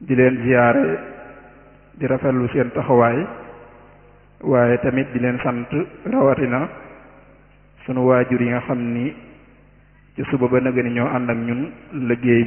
di leen ziyaare di rafetlu seen taxawaay waaye tamit di leen sant rawatina sunu waajur yi nga xam ni ci suba ba nëgë ni ñoo ànd ak ñun liggéey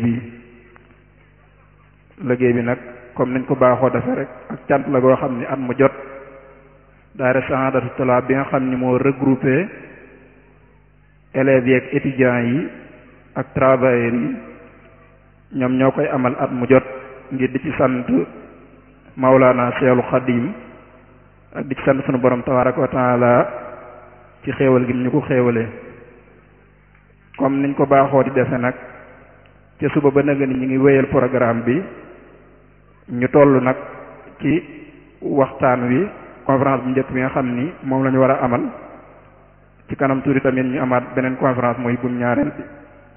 bi nag comme nañ ko baaxoo defe rek ak cant la goo xam ni at mu jot daara Sahadatou Talab bi nga xam ni moo regroupé élèves yi ak étudiants yi ak travailleurs yi ñoom ñoo koy amal at mu jot ngir di ci sant Maulana Cheikhul Khadim ak di ci sant sunu borom tabaraka wa taala ci xéewal gi ñu ko xéewalee comme niñ ko baaxoo di defe nag ca suba ba nëgë ni ñu ngi wéyal programme bi ñu toll nag ci waxtaan wi conférence bu njëkk bi nga xam ni moom la ñu war a amal ci kanam tuuti tamit ñu amaat beneen conférence mooy bu ñaareel bi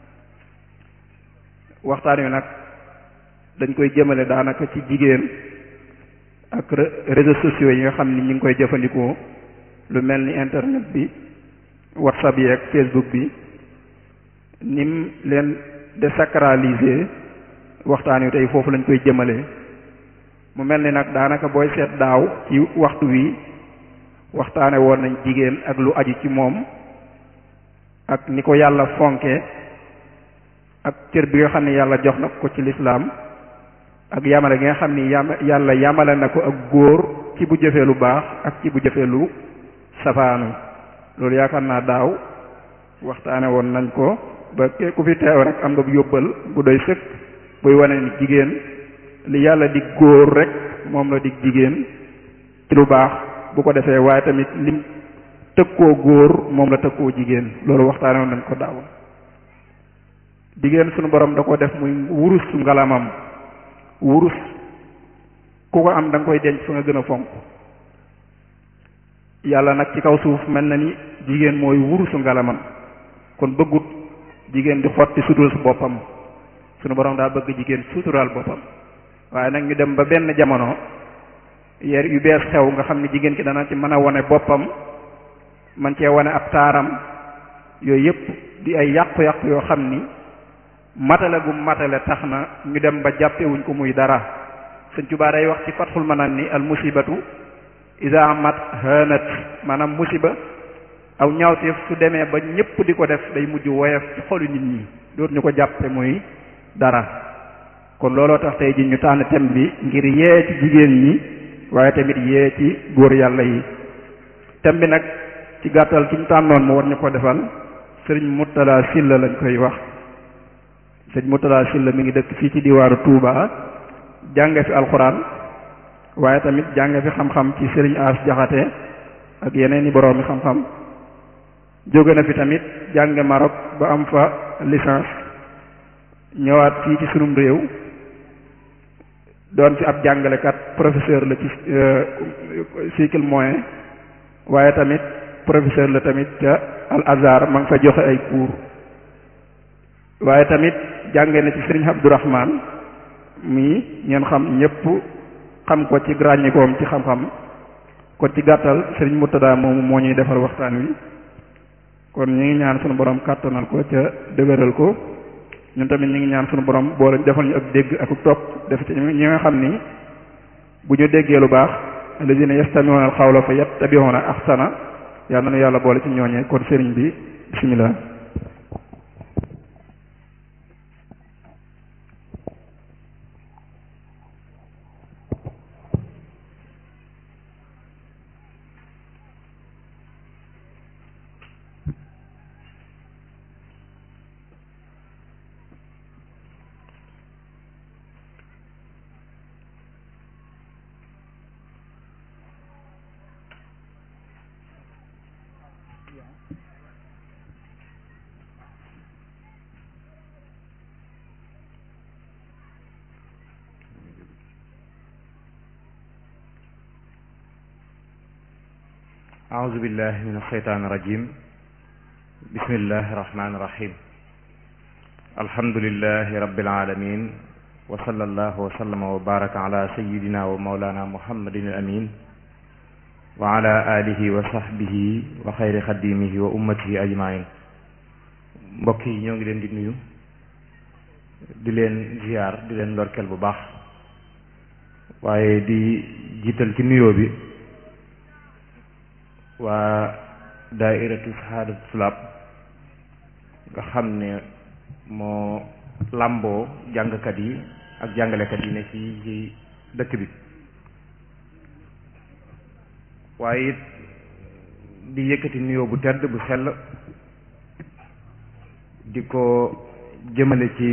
waxtaan wi nag dañ koy jëmale daanaka ci jigéen ak réseaux sociaux yi nga xam ni ñu ngi koy jëfandikoo lu mel ni internet bi WhatsApp yi ak Facebook bi nim leen désacraliser waxtaan wi tey foofu lañ koy jëmale mu mel ni nag daanaka booy seet daaw ci waxtu wi waxtaane woon nañ jigéen ak lu aju ci moom ak ni ko yàlla fonke ak cër bi nga xam ne yàlla jox na ko ci lislaam ak yamale gi nga xam ni yàlla yamale na ko ak góor ci bu jëfee lu baax ak ci bu jëfee lu safaanu loolu yaakaar naa daaw waxtaane woon nañ ko ba ku fi teew rek am nga bu yóbbal bu doy sëkk buy wane ni jigéen li yàlla dig góor rek moom la dig jigéen ci lu baax bu ko defee waaye tamit lim tëkkoo góor moom la tëkkoo jigéen loolu waxtaane woon nañ ko daaw jigéen sunu borom da ko def muy wurus su ngalamam wurus ku ko am da nga koy denc fa nga gën a fonk yàlla nag ci kaw suuf mel na ni jigéen mooy wurusu ngalamam kon bëggut jigéen di xotti sutural su boppam sunu borom daa bëgg jigéen suturaal boppam waaye nag ñu dem ba benn jamono yer yu bees xew nga xam ne jigéen ki dana ci mën a wane boppam man cee wane ab taaram yooyu yëpp di ay yàqu-yàqu yoo xam ni matale gu matale tax na ñu dem ba jàppewuñ ko muy dara Sëñ Tuubaa day wax ci Fathul Manaan ni al musibatu iza amat hanat maanaam musiba aw ñaawteef su demee ba ñëpp di ko def day mujj woyof ci xolu nit ñi dootu ñu ko jàppe muy dara kon looloo tax tey ji ñu tànn thème bi ngir yee ci jigéen ñi waaye tamit yee ci góor yàlla yi thème bi nag ci gàttal ki ñu tànnoon mu war ñu ko defal sëriñ Mourtala Sylla lañ koy wax sëriñ Mourtala Sylla mi ngi dëkk fii ci diwaaru Touba jànge fi alxuraan waaye tamit jànge fi xam-xam ci sëriñ As Jaxate ak yeneen i boroomi xam-xam jóge na fi tamit jànge Maroc ba am fa licence ñëwaat fii ci sunum réew doon fi ab jàngalekat professeur la ci cycle moyen waaye tamit professeur la tamit ca Al Azhar ma ngi fa joxe ay cours waaye tamit jànge na ci sëriñ Abdourahman mi ngeen xam ñëpp xam ko ci ràññikoom ci xam-xam kon ci gàttal sëriñ Murtada moomu moo ñuy defal waxtaan wi kon ñu ngi ñaan sunu borom kàttanal ko ca dëgëral ko ñun tamit ñu ngi ñaan sunu borom boole defal ñu ak dégg ak topp def ci ñi nga xam ni bu ñu déggee lu baax alladina yastami'una al-qawla fa yattabi'una ahsana yàlla na yàlla boole ci ñooñee kon sëriñ bi bismillah. أعوذ بالله من الشيطان الرجيم بسم الله الرحمن الرحيم الحمد لله رب العالمين وصلى الله وسلم وبارك على سيدنا ومولانا محمد الأمين وعلى آله وصحبه وخير خديمه وأمته أجمعين mbokk yi ñoo ngi leen di nuyu di leen ziar di leen ndorkeel bu baax waaye di jiital ci nuyoo bi waa daairatu sahaadatu tulaab nga xam ne moo làmboo jàngkat yi ak jàngalekat yi ne ci dëkk bi, waaye it di yëkkati nuyoo bu tedd bu sell di ko jëmale ci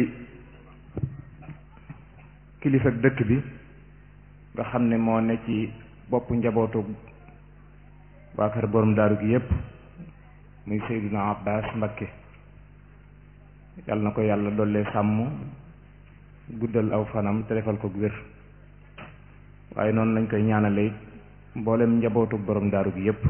kilifa dëkk bi nga xam ne moo ne ci boppu njabootu waa kër borom daaru gi yépp muy Seydina Abbas Mbakke. yàlla na ko yàlla dollee sàmm guddal aw fanam te defal ko wér, waaye noonu lañ koy ñaanale mboolem njabootu borom daaru gi yépp.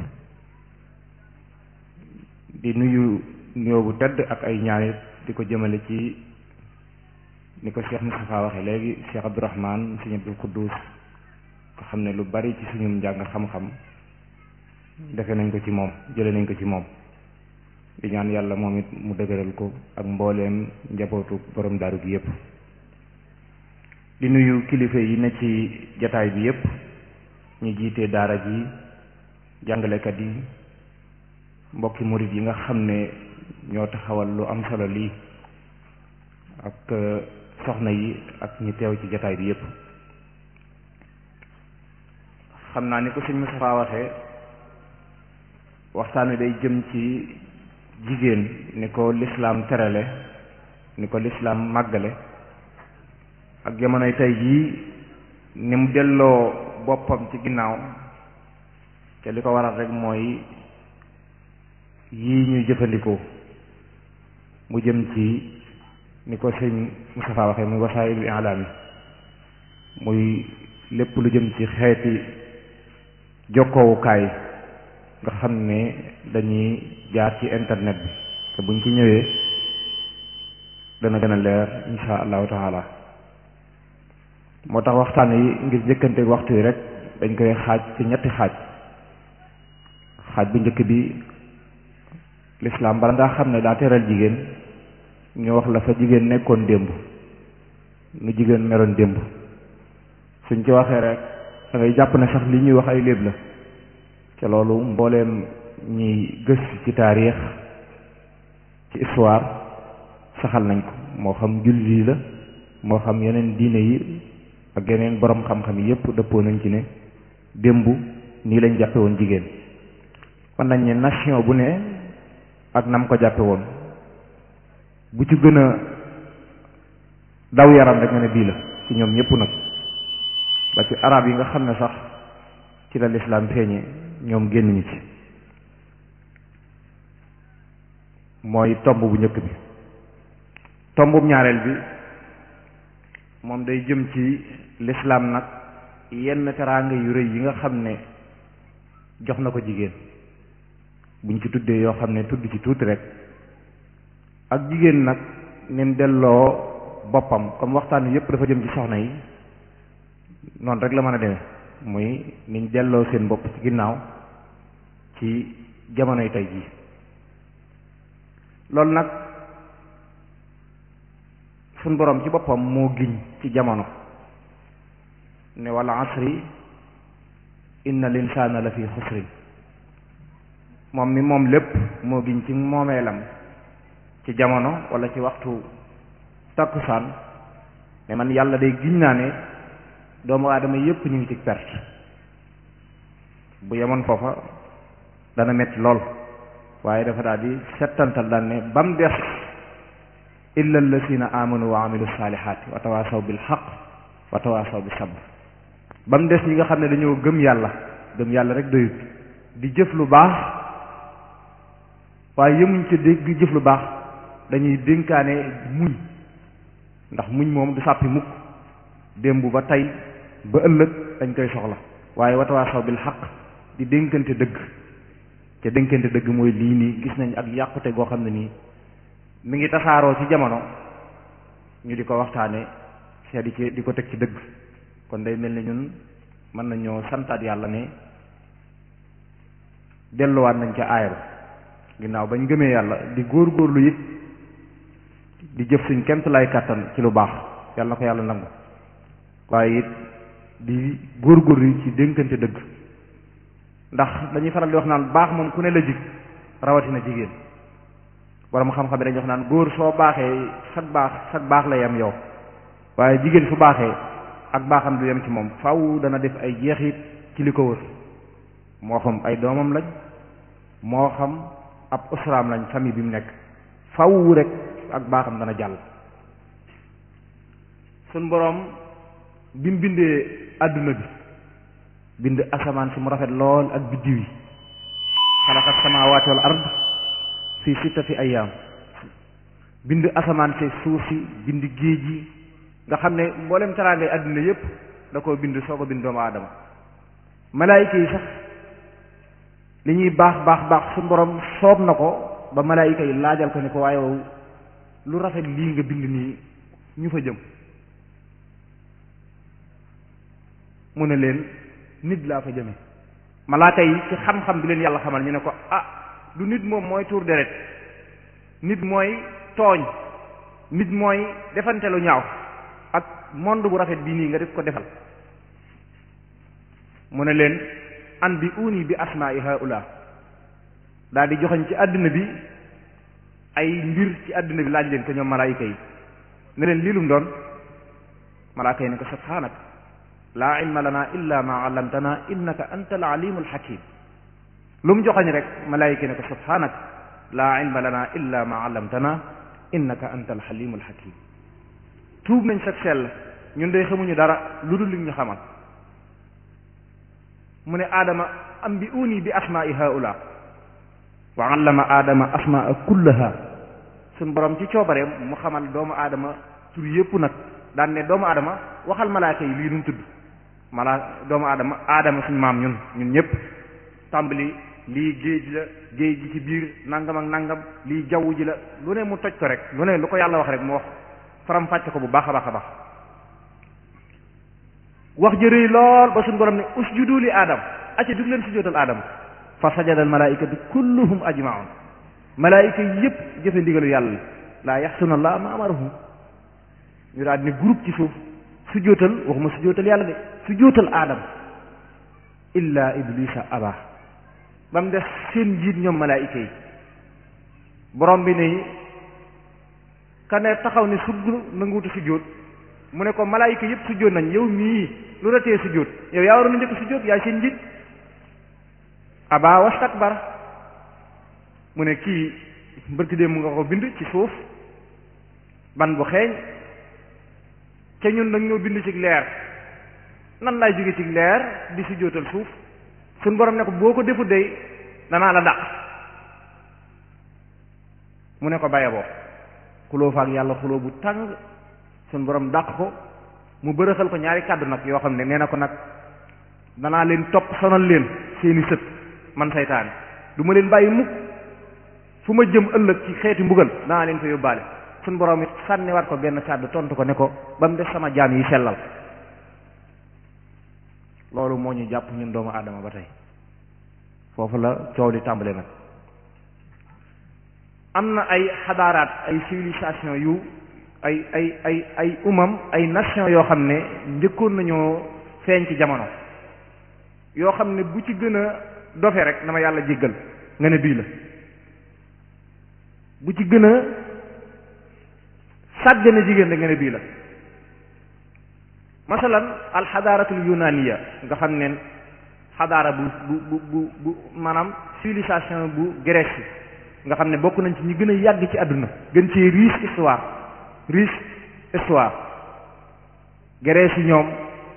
di nuyu nuyoo bu tedd ak ay ñaanit di ko jëmale ci ni ko Cheikh Moustapha waxe léegi Cheikh Abdourahman Sëriñ Abdul Quddus nga xam ne lu bari ci suñum njàng xam-xam defe nañ ko ci moom, jële nañ ko ci moom. di ñaan yàlla moom it mu dëgëral ko ak mbooleem njabootu borom daaru gi yépp. di nuyu kilifa yi ne ci jataay bi yépp, ñu jiite daara ji, jàngalekat yi, mbokki murit yi nga xam ne ñoo taxawal lu am solo lii, ak soxna yi ak ñi teew ci jataay bi yépp. xam naa ni ko sëñ Moustapha waxee, waxtaan wi day jëm ci jigéen ni ko lislaam terale, ni ko lislaam màggale, ak jamonoy tey jii ni mu delloo boppam ci ginnaaw. te li ko waral rek mooy yii ñuy jëfandikoo mu jëm ci ni ko sëñ Moustapha waxee muy wasaa'ilul i'laam yi, muy lépp lu jëm ci xeeti jokkoowukaay nga xam ne dañuy jaar ci internet bi, te buñ ci ñëwee dana gën a leer insha allahu taala. moo tax waxtaan yi ngir njëkkante waxtu yi rek dañ koy xaaj ci ñetti xaaj. xaaj bu njëkk bi lislaam bala ngaa xam ne daa teral jigéen ñu wax la fa jigéen nekkoon démb, nu jigéen meroon démb. suñ ci waxee rek da ngay jàpp ne sax li ñuy wax ay léeb la, te loolu mbooleem ñiy gëstu ci taarix ci histoire saxal nañ ko, moo xam jullit yi la moo xam yeneen diine yi ak yeneen borom xam-xam yi yépp dëppoo nañ ci ne démb nii lañ jàppe woon jigéen. kon nañ ne nation bu ne ak nam ko jàppe woon, bu ci gën a daw yaram rek nga ne bii la ci ñoom ñépp nag, ba ci arab yi nga xam ne sax ci la lislaam feeñe ñoom génn ñu ci. mooy tomb bu njëkk bi. tombub ñaareel bi moom day jëm ci lislaam nag yenn teraanga yu rëy yi nga xam ne jox na ko jigéen, buñ ci tuddee yoo xam ne tudd ci tuuti rek, ak jigéen nag ni mu delloo boppam. comme waxtaan wi yépp dafa jëm ci soxna yi, noonu rek la mën a demee, muy niñ delloo seen bopp ci ginnaaw ci jamonoy tey jii. loolu nag suñ boroom ci boppam moo giñ ci jamono ne wal asri inna linsaana la fi xusrin. moom mi moom lépp moo giñ ci moomeelam ci jamono wala ci waxtu takkusaan ne man yàlla day giñ naa ne doomu aadama yépp ñu ngi ci perte. bu yemoon foofa dana metti lool, waaye dafa daal di settantal daan ne ba mu des illa allasina amanu wa amilu saalihaati wa tawaasaw bil xaq wa tawaasaw bis sabr. ba mu des ñi nga xam ne dañoo gëm yàlla rek doyut, di jëf lu baax, waaye yemuñ ci dégg jëf lu baax, dañuy dénkaane muñ, ndax muñ moom du sàppi mukk, démb ba tey ba ëllëg dañ koy soxla. waaye wa tawaasaw bil xaq, di dénkante dëgg, te dénkante dëgg mooy lii nii gis nañ ak yàqute goo xam ne nii mi ngi tasaaroo ci jamono, ñu di ko waxtaane te di ko teg ci dëgg. kon day mel ni ñun mën nañoo santaat yàlla ne delluwaat nañ ca aayaru, ginnaaw bañ gëmee yàlla di góor-góorlu it di jëf suñ kemt lay kàttan ci lu baax, yàlla na ko yàlla nangu. waaye it di góorgóorlu ci dénkante dëgg ndax dañuy faral di wax naan baax moom ku ne la jig rawatina jigéen borom xam-xam yi dañuy wax naan góor soo baaxee sag baax la yem yow waaye jigéen su baaxee ak baaxam du yem ci moom faaw dana def ay jeexit ci li ko wër moo xam ay doomam lañ moo xam ab usraam lañ famille bi mu nekk faaw rek ak baaxam dana jàll. suñ boroom bi mu bindee àdduna bi bind asamaan si mu rafet lool ak biddiw yi xalaqa samaawaati wal ard fi sittati ayyaam bind asamaan si suuf si bind géej yi nga xam ne mboolem teraangay àdduna yépp da koo bind soo ko bind doomu aadama malaayika yi sax li ñuy baax suñ boroom soob na ko ba malaayika yi laajal ko ni ko waaye lu rafet lii nga bind nii ñu fa jëm mu ne leen nit laa fa jëme malaaka yi ci xam-xam bi leen yàlla xamal ñu ne ko ah du nit moom mooy tuur deret nit mooy tooñ nit mooy defante lu ñaaw ak monde bu rafet bii nii nga def ko defal mu ne leen an bi uni bi asma'i haula daal di joxañ ci àddina bi ay mbir ci àddina bi laaj leen ko ñoom malaayika yi ne leen lii lum doon malaaka yi ne ko subhanak laa ilma lana illa ma allamtana innaka anta al alimul hakim lu mu joxañ rek malaayika ne ko subhanak laa ilma lana illa ma allamtana innaka anta al halimul hakim tuub nañ sag sell ñun day xamuñu dara lu dul li ñu xamal mu ne aadama am bi uni bi asma'i haula wa allama aadama asmaa kullaha suñ borom ci coobareem mu xamal doomu aadama tur yépp nag daan ne doomu aadama waxal malaaka yi lii nu mu tudd doomu aadama suñ maam ñun ñëpp tàmbali lii géej la géej gi ci biir nangam ak nangam lii jaww ji la lu ne mu toj ko rek lu ne lu ko yàlla wax rek mu wax faram fàcce ko bu baax a baax a baax wax jërëy lool ba suñ borom ne usjudu li aadam acca dug leen sujjóotal aadama fa sajada al malaikatu kulluhum ajmaun malaayika yépp jëfe ndigalu yàlla laa yaxsuna allah ma amarahum ñu daal ne groupe ci suuf sujjóotal waxuma sujjóotal yàlla de sujjóotal aadam illa iblisa aba ba mu des seen njiit ñoom malaayika yi borom bi ne ka ne taxaw ne sugg nanguutu sujjóot mu ne ko malaayika yépp sujjóot nañ yow mii lu la tee sujjóot yow yaa waroon a njëkk sujjóot yaay seen njiit aba wastakbar mu ne kii mbërki dee mu nga ko bind ci suuf ban bu xeeñ ca ñun nag ñoo bind ci leer nan laay jóge ci leer di sujjóotal suuf suñ borom ne ko boo ko defu dey danaa la dàq mu ne ko baye boo xuloo fa ak yàlla xuloo bu tàng suñ borom dàq ko mu bërëxal ko ñaari kàddu nag yoo xam ne nee na ko nag danaa leen topp sonal leen seeni sët man saytaane du ma leen bàyyi mukk fu ma jëm ëllëg ci xeeti mbugal danaa leen fa yóbbaale suñ borom it sànniwaat ko benn kàddu tontu ko ne ko ba mu def sama jaam yi sellal loolu moo ñu jàpp ñun doomu aadama ba tey foofu la coow li tàmbale nag am na ay xadaaraat ay civilisation yu ay umam ay nation yoo xam ne njëkkoon nañoo feeñ ci jamono yoo xam ne bu ci gën a dofe rek na ma yàlla jéggal nga ne bii la bu ci gën a sàggane jigéen rek nga ne bii la masalan alxadaaratul yunaniya nga xam ne xadaara bu maanaam civilisation bu Grèce nga xam ne bokk nañ ci ñi gën a yàgg ci àdduna gën ci riche histoire Grèce yi ñoom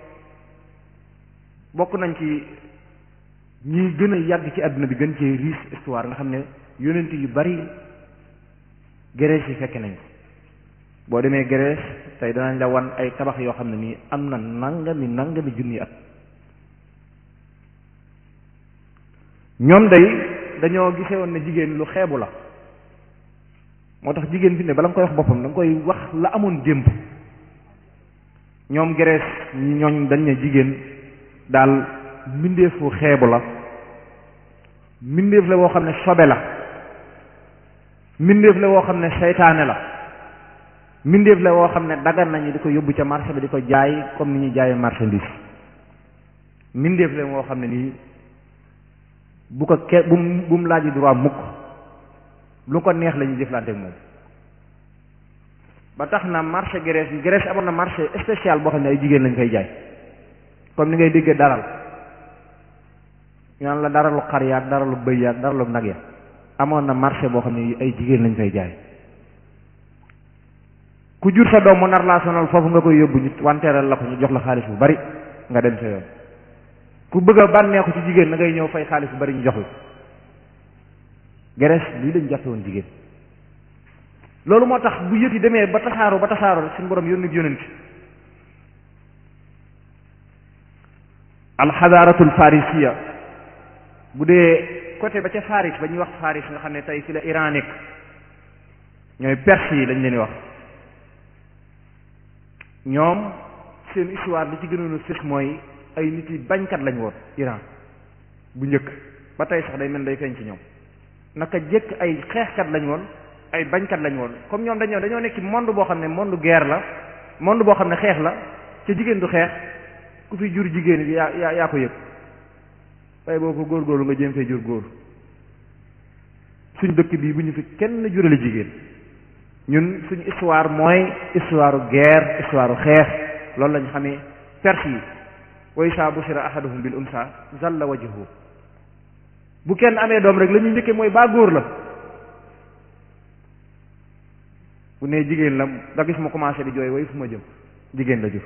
bokk nañ ci ñi gën a yàgg ci àdduna bi gën ci riche histoire nga xam ne yonent yu bari Grèce yi fekke nañ ko boo demee Grèce tey danañ la wan ay tabax yoo xam ne nii am na nangami junni at ñoom dañoo gisee woon ne jigéen lu xeebu la moo tax jigéen fi ne bala nga koy wax boppam da nga koy wax la amoon démb ñoom Grèce ñooñ dañ ne jigéen daal mbindeefu xeebu la mbindeef la woo xam ne sobe la mbindeef la woo xam ne seytaane la mbindeef la woo xam ne dagan nañu di ko yóbbu ca marché bi di ko jaay comme ni ñuy jaayee marchandise mbindeef la moo xam ne nii bu ko bu mu laaj droit mukk lu ko neex la ñuy jëflante ak moom. ba tax na marché Grèce amoon na marché spécial boo xam ne ay jigéen lañ fay jaay comme ni ngay déggee daral ñu naan la daralu xar yaag daralu bëy yaag daralu nag ya amoon na marché boo xam ne ay jigéen lañ fay jaay. ku jur sa doom mu nar laa sonal foofu nga koy yóbbu ñu wanteeral la ko ñu jox la xaalis bu bari nga dem sa yoon. ku bëgg a bànneexu ci jigéen da ngay ñëw fay xaalis bu bari ñu jox la. Grèce lii lañ jàppe woon jigéen. loolu moo tax bu yëf yi demee ba tasaaroo rek suñu borom yónni yónent alxadaaratul farisiya bu dee côté ba ca Faris ba ñuy wax Faris nga xam ne tey fi la Iran nekk ñooy Perse yi lañ leen di wax ñoom seen histoire li ci gënoon a fës mooy ay nit yi bañkat lañ woon Iran bu njëkk ba tey sax day mel day feeñ ci ñoom naka jëkk ay xeexkat lañ woon ay bañkat lañ woon comme ñoom dañoo nekk monde boo xam ne monde guerre la monde boo xam ne xeex la ca jigéen du xeex ku fi jur jigéen yi yaa ko yëg waaye boo ko góorgóorlu nga jéem fee jur góor suñ dëkk bii bu ñu fi kenn jurale jigéen ñun suñu histoire mooy histoire guerre histoire xeex loolu lañ xamee Perse yi wa izaa bushira ahaduhum bil unsa zalla wajhuhu bu kenn amee doom rek la ñuy njëkkee mooy baa góor la bu nee jigéen la nga gis mu commencé di jooy way fu ma jëm jigéen la jur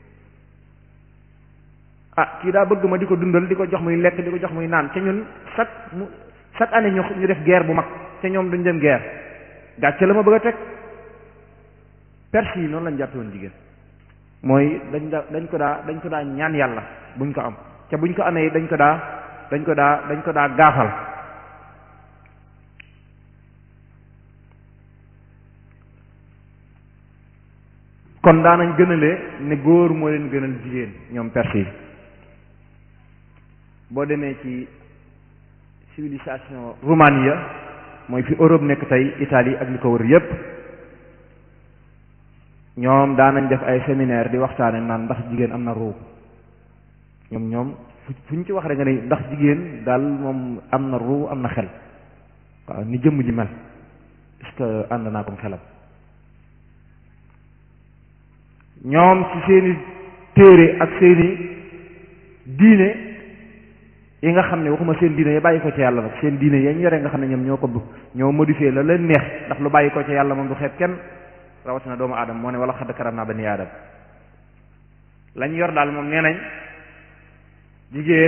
ah kii daa bëgg ma di ko dundal di ko jox muy lekk di ko jox muy naan te ñun chaque année ñu def guerre bu mag te ñoom duñ dem guerre gàcce la ma bëgg a teg Perse yi noonu lañ jàppe woon jigéen mooy dañ ko daa ñaan yàlla buñ ko am te buñ ko amee dañ ko daa gaafal kon daanañ gënalee ne góor moo leen gënal jigéen ñoom Perse yi boo demee ci civilisation Roumania mooy fi Europe nekk tey Italie ak li ko wër yépp ñoom daanañ def ay séminaire di waxtaane naan ndax jigéen am na ruu ñoom fu ñu ci wax rek nga ne ndax jigéen daal moom am na ruu am na xel waaw ni jëmm ji mel est-ce que ànd naa ko xelam ñoom ci seeni téere ak seeni diine yi nga xam ne waxuma seen diine ya bàyyi ko ci yàlla nag seen diine yañ yore nga xam ne ñoom ñoo modifié la leen neex ndax lu bàyyi ko ci yàlla moom du xeeb kenn rawatina doomu aadama moo ne wala xadd karam naa bani aadam lañ yor daal moom nee nañ jigéen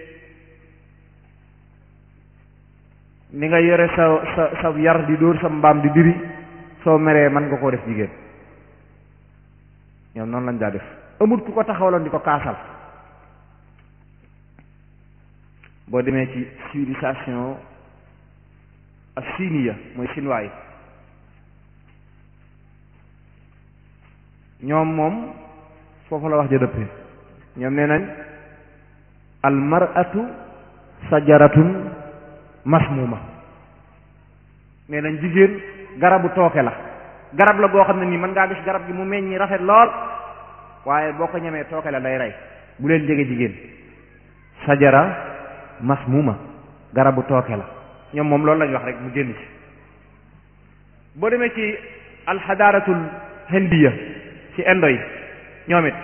ni nga yore sa yar di dóor sa mbaam di diri soo meree mën nga koo def jigéen ñoom noonu lañ daa def amut ku ko taxawaloon di ko kaasal boo demee ci civilisation assiniya mooy chinois yi ñoom moom foofu la wax ja dëppee ñoom nee nañ al mar'atu sajaratun masmuma nee nañ jigéen garabu tooke la garab la goo xam ne nii mën ngaa gis garab gi mu meññi rafet lool waaye boo ko ñemee tooke la day rey bu leen jege jigéen sajara masmuma garabu tooke la ñoom moom loolu lañ wax rek mu génn ci boo demee ci alxadaaratul hindiya ci indo yi ñoom it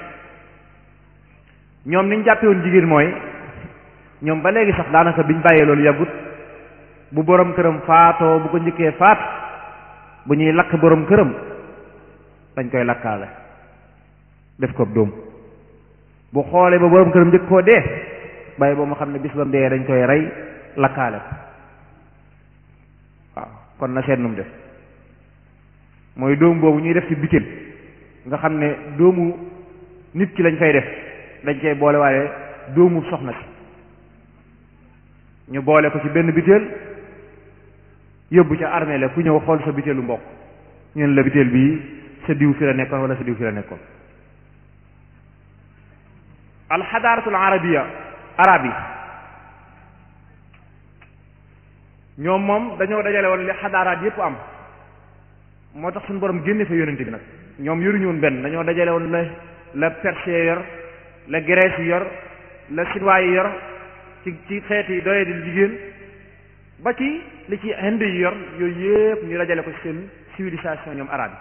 ñoom niñ jàppe woon jigéen mooy ñoom ba léegi sax daanaka biñ bàyyee loolu yàggut bu borom këram faatoo bu ko njëkkee faat bu ñuy lakk borom këram dañ koy lakkaale def ko dóom bu xoolee ba borom këram njëkk koo dee bàyyi boo ma xam ne bis ba mu dee dañ koy rey lakkaale ko waaw kon na seet nu mu def mooy dóom boobu ñuy def ci bitil nga xam ne dóomu nit ki lañ fay def dañ koy boole waaye dóomu soxna si ñu boole ko ci benn bitil yóbbu ca armée la ku ñëw xool sa bitéelu mbokk ñun la bitéel bii sa diw fi la nekkoon wala sa diw fi la nekkoon alxadaaratul arabiya arab yi ñoom moom dañoo dajale woon li xadaaraat yépp am moo tax suñu borom génne fa yonente bi nag ñoom yoruñu woon benn dañoo dajale woon la Perse yor la Grèce yor la chinois yi yor ci xeeti doye di jigéen ba ci li ci Inde yi yor yooyu yépp ñu dajale ko ci seen civilisation ñoom arabe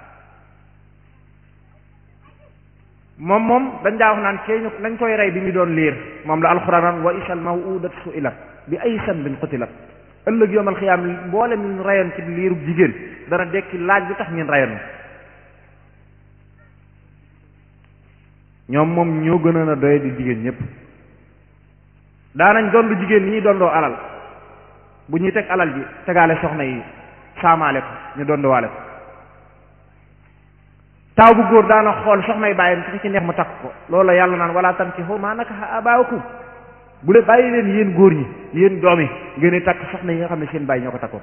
yi moom dañ daa wax naan kee nañ koy rey bi ñu doon liir moom la alxuraan wa isal mawudat su'ilat bi ay sanbin qutilat ëllëg yawmal xiyaam mboolem ñu rayoon ci liirub jigéen dana dekki laaj lu tax ngeen rayoon ñoom moom ñoo gënoon a doye di jigéen ñépp daanañ doon lu jigéen ni ñuy dondoo alal bu ñuy teg alal ji tegaale soxna yi saamaale ko ñu dondowaale ko taaw bu góor daana xool soxna yi bàyyam ci neex mu takk ko loolu yàlla naan wala tankihu maa nakaha abaakum bu leen bàyyi leen yéen góor ñi yéen doom yi ngeen di takk soxna yi nga xam ne seen bàyyi ñoo ko takkoon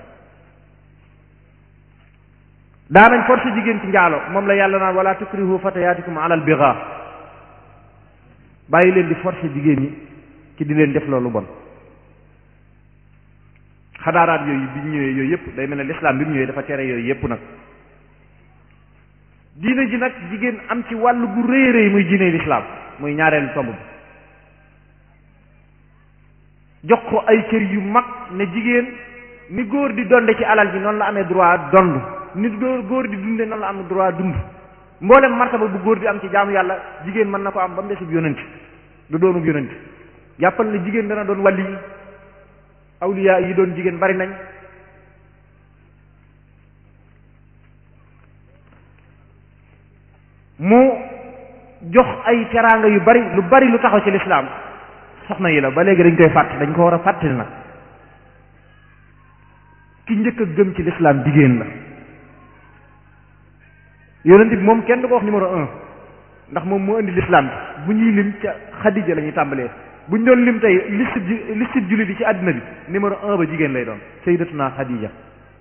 daanañ forcé jigéen ci njaalo moom la yàlla naan wala tukrihu fatayaatikum alal bigha bàyyi leen di forcé jigéen ñi ci di leen def loolu bon xadaaraat yooyu bi ñu ñëwee yooyu yëpp day mel ne l'islam bi mu ñëwee dafa tere yooyu yëpp nag diine ji nag jigéen am ci wàll gu rëy rëy muy diine l'islam muy ñaareelu tomb bi jox ko ay kër yu mag ne jigéen ni góor di donde ci alal ji noonu la amee droit dond ni góor di dunde noonu la am droit dund mboolem martaba bu góor di am ci jaamu yàlla jigéen mën na ko am ba mu desub yonent du doonub yonent jàppal ne jigéen dana doon wàlli yi awliya yi doon jigéen bari nañ mu jox ay teraanga yu bari lu taxaw ci lislaam soxna yi la ba léegi dañ koy fàtt dañ ko war a fàttali nag ki njëkk a gëm ci lislaam jigéen la yonent bi moom kenn du ko wax numéro 1 ndax moom moo indi lislaam bi bu ñuy lim ca Xadija la ñuy tàmbalee bu ñu doon lim tey liste jullit yi ci àddina bi numéro 1 ba jigéen lay doon sayyidatuna Xadija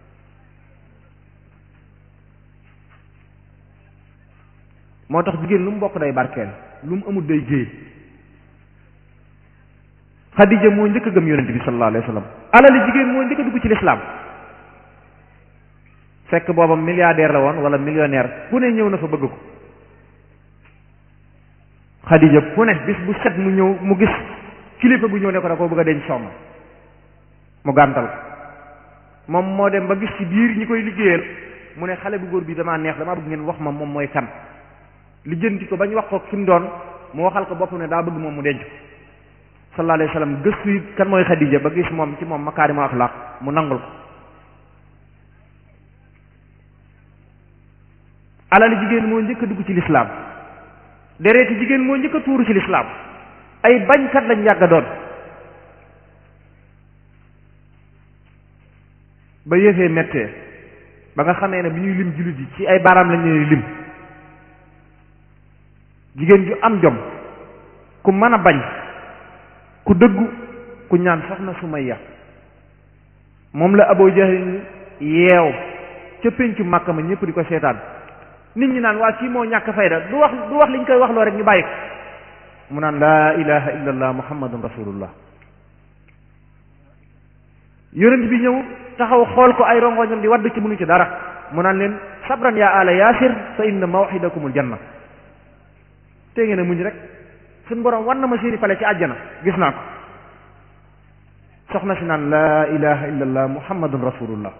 moo tax jigéen lu mu bokk day barkeel lu mu amul day géey Xadija moo njëkk a gëm yonent bi sallallahu alayhi wa sallam alali jigéen moo njëkk a dugg ci lislaam fekk booba milliardaire la woon wala millionnaire ku ne ñëw na fa bëgg ko Xadija ku ne bis bu set mu ñëw mu gis kilifa bu ñëw ne ko da koo bëgg a denc soxna mu gàntal moom moo dem ba gis ci biir ñi koy liggéeyal mu ne xale bu góor bi damaa neex damaa bëgg ngeen wax ma moom mooy kan li jënti ko bañ wax ko ki mu doon mu waxal ko bopp ne daa bëgg moom mu denc ko sallallahu alayhi wa sallam gëstu it kan mooy Xadija ba gis moom ci moom makaarimu axlaaq mu nangul ko alali jigéen moo njëkk a dugg ci lislaam dereeti jigéen moo njëkk a tuuru ci lislaam ay bañkat lañ yàgg a doon ba yëfee mettee ba nga xamee ne bi ñuy lim jullit yi ci ay baaraam lañ leen lim jigéen ju am jom ku mën a bañ ku dëggu ku ñaan soxna Sumayya moom la Abu Jahl yeew ca péncu Màkka ma ñëpp di ko seetaan nit ñi naan waa kii moo ñàkk fayda du wax liñ koy wax loo rek ñu bàyyi ko mu naan laa ilaha illa allah muhammadun rasulullah yonent bi ñëw taxaw xool ko ay rongoñam di wadd ci mënu ci dara mu naan leen sabran ya ala yaasir fa inna mawxidakumul janna tee ngeen a muñ rek suñ borom war na ma seeni pale ci àjjana gis naa ko soxna si naan laa ilaha illa allah muhammadun rasulullah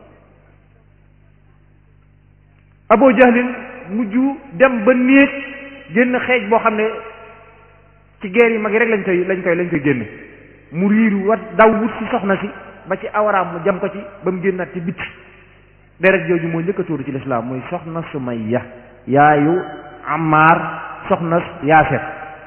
Abu Jahlin mujj dem ba néeg génn xeej boo xam ne ci guerre yi mag yi rek lañ koy génne mu riiru wat daw wut ci soxna si ba ci awaraam mu jam ko ci ba mu génnaat ci bitti deret jooju moo njëkk a tuuru ci lislaam muy soxna Sumayya yaayu Ammaar soxna Yaasir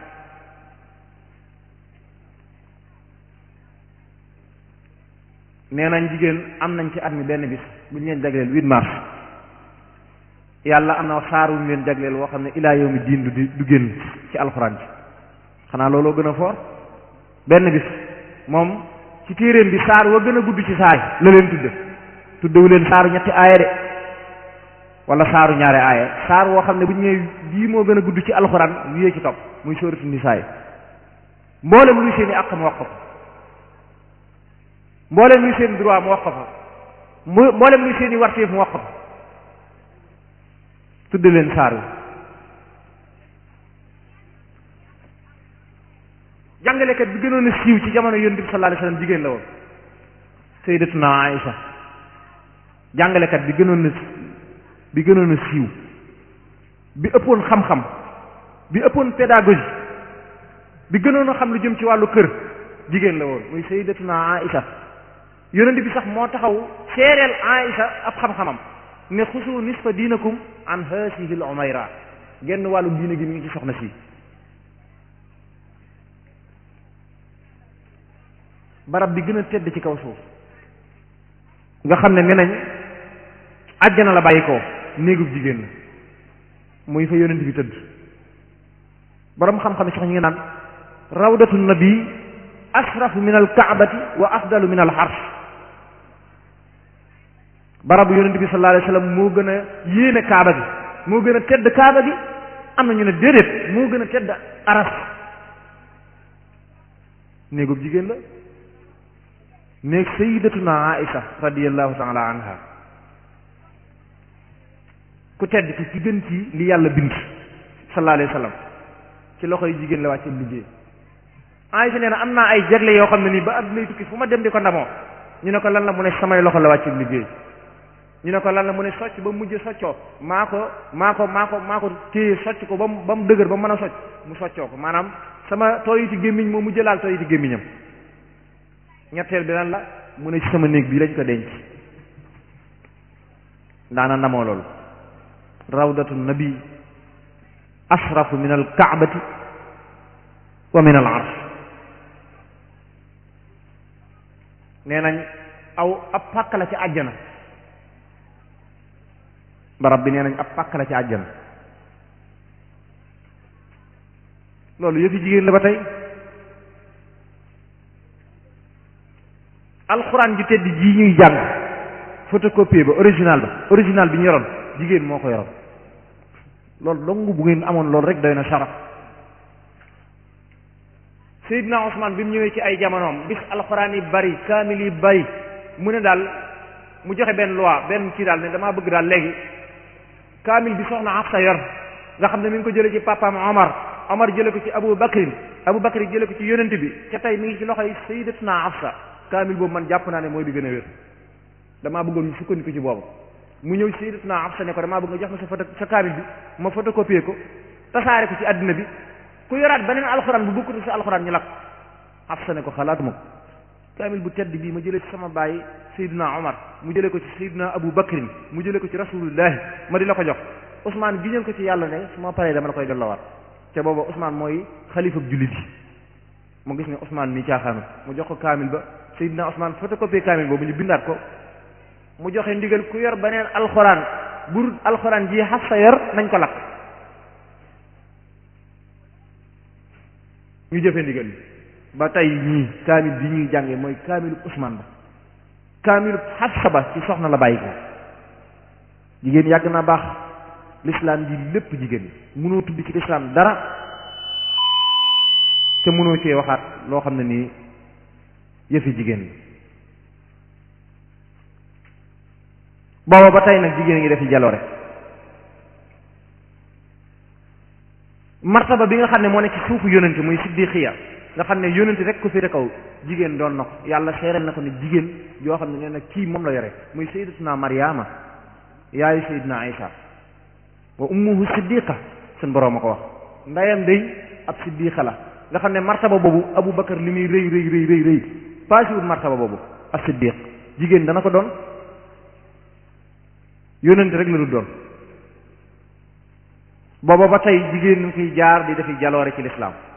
nee nañ jigéen am nañ ci at mi benn bis bu ñu leen jagleel 8 mars yàlla am na saar wu ñu leen jagleel woo xam ne ilaa yawmi diin du génn ci alxuraan ci xanaa looloo gën a foor benn bis moom ci téeréem bi saar wa gën a gudd ci saar la leen tuddewu leen saaru ñetti aaya de wala saaru ñaari aaya saar woo xam ne bu ñu ñëwee bii moo gën a gudd ci alxuraan wiyee ci topp muy sóoratu nisaa mboolem luy seeni àq mu wax ko fa mboolem luy seen droit mu wax ko fa mboolem luy seeni warteef mu wax ko fa tudde leen saar wi jàngalekat bi gënoon a siiw ci jamono yonent bi sallallahu alayhi wasallam jigéen la woon sayyidatuna Aïcha jàngalekat bi gënoon a siiw bi ëppoon xam-xam bi ëppoon pédagogie bi gënoon a xam lu jëm ci wàllu kër jigéen la woon muy sayyidatuna Aïcha yonent bi sax moo taxaw seereel Aïcha ab xam-xamam ne xusu nisfa diinakum an haasihi al umayra genn wàllu diina gi mi ngi ci soxna si barab bi gën a tedd ci kaw suuf nga xam ne nañ àjjana la bàyyi ko néegub jigéen la muy fa yonent bi tëdd borom xam-xam sax ñu ngi naan rawdatu nabi asrafu min al kaabati wa afdalu min al arsh barabu yonent bi sallallahu alayhi wasallam moo gën a yéene kaaba gi moo gën a tedd kaaba gi am na ñu ne déedéet moo gën a tedd aras néegub jigéen la néeg sayyidatuna Aïcha radiyallahu ta'ala anha ku tedd ki ci gën ci li yàlla bind sallallahu alayhi wasallam ci loxoy jigéen la wàcce liggéey Aïcha nee na am naa ay jagle yoo xam ne nii ba addunay tukki fu ma dem di ko ndamoo ñu ne ko lan la mu ne samay loxo la wàcce liggéey ñu ne ko lan la mu ne socc ba mujj soccoo maa ko téye socc ko ba mu dëgër ba mën a socc mu soccoo ko maanaam sama tooyiti gémmiñ moo mujj laal tooyiti gémmiñam ñetteel bi lan la mu ne ci sama néeg bi lañ ko denc daana ndamoo loolu rawdatu nabi asrafu min al kaabati wa min al arsh nee nañ ab pàkk la ci àjjana barab bi nee nañ ab pàkk la ci àjjana loolu yëfi jigéen la ba tey alxuraan ju tedd ji ñuy jàng photocopie ba original bi ñu yoroon jigéen moo ko yoroon loolu dong bu ngeen amoon loolu rek doy na sharaf Seydina Ousmane bi mu ñëwee ci ay jamonoom bis alxuraan yi bari kaamil yi bari mu ne daal mu joxe benn loi benn kii daal ne damaa bëgg daal léegi kaamil bi soxna Hafsa yor nga xam ne mi ngi ko jële ci papaam Omar jële ko ci Abu Bakr jële ko ci yonent bi ca tey mi ngi ci loxoy Sayyidatuna Hafsa kaamil boobu man jàpp naa ne mooy bi gën a wér damaa bëggoon ñu sukkandiku ci boobu mu ñëw Sayyidatuna Hafsa ne ko damaa bëgg nga jox ma sa kaamil bi ma photocopier ko tasaare ko ci àddina bi ku yoraat beneen alxuraan bu bokkut sa alxuraan ñu lakk Hafsa ne ko xalaatuma ko kaamil bu tedd bii ma jëlee ci sama baay Seydina Omar mu jëlee ko ci Seydina Abu Bakrin mu jëlee ko ci rasulullahi ma di la ko jox Ousmane giñal ko ci yàlla ne su ma paree dama la koy delloowaat te booba Ousmane mooy xalifab jullit yi mu gis ne Ousmane mi caaxaanu mu jox ko kaamil ba Seydina Ousmane photocopie kaamil boobu ñu bindaat ko mu joxe ndigal ku yor beneen alxuraan bur alxuraan ji Hafsa yor nañ ko lakk ñu jëfe ndigal bi ba tey ñii kaamil bi ñuy jànge mooy kaamilu Ousmane ba kaamilu Hafsa ba ci soxna la bàyyi ko jigéen yàgg na baax l'islam ji lépp jigéen mënoo tudd ci l'islam dara te mënoo cee waxaat loo xam ne nii yëfi jigéen booba ba tey nag jigéen ngi def ci jaloore martaba bi nga xam ne moo nekk ci suufu yonent muy siddiqiya nga xam ne yonent rek ko féete kaw jigéen doon na ko yàlla seereel na ko ne jigéen yoo xam ne nee na kii moom la yore muy sayyidatuna Maryama yaayu sayyidina Isa wa ummuhu siddiqa seen boroom a ko wax ndeyam day ab siddiqa la nga xam ne martaba boobu Abu Bakar li muy rëy paasiwul martaba boobu ab siddiq jigéen dana ko doon yonent rek la du doon booba ba tey jigéen ñu fiy jaar di defi jaloore ci lislaam